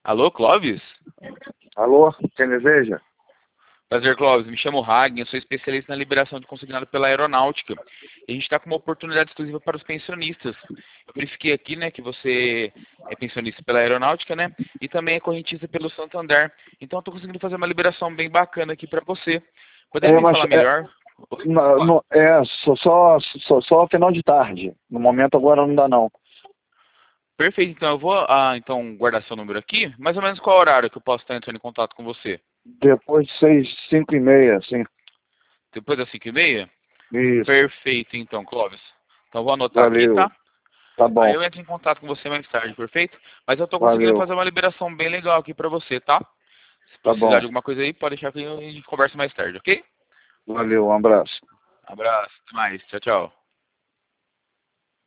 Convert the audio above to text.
Alô, Clóvis? Alô, quem deseja? Prazer, Clóvis. Me chamo Hagen, eu sou especialista na liberação de consignado pela aeronáutica. E a gente está com uma oportunidade exclusiva para os pensionistas. Eu verifiquei aqui, né, que você é pensionista pela aeronáutica, né, e também é correntista pelo Santander. Então, eu estou conseguindo fazer uma liberação bem bacana aqui para você. Poderia me Mas falar melhor? só final de tarde. No momento agora não dá não. Perfeito, então eu vou então guardar seu número aqui. Mais ou menos qual horário que eu posso estar entrando em contato com você? Depois de 5h30, assim. Depois das 5h30? Isso, Perfeito, então, Clóvis. Então, eu vou anotar aqui, valeu. tá? Tá Aí bom, eu entro em contato com você mais tarde, perfeito? Mas eu tô conseguindo valeu. fazer uma liberação bem legal aqui pra você, tá? Se Tá precisar bom, de alguma coisa aí, pode deixar que a gente conversa mais tarde, ok? valeu, um abraço. Abraço, até mais. Tchau, tchau.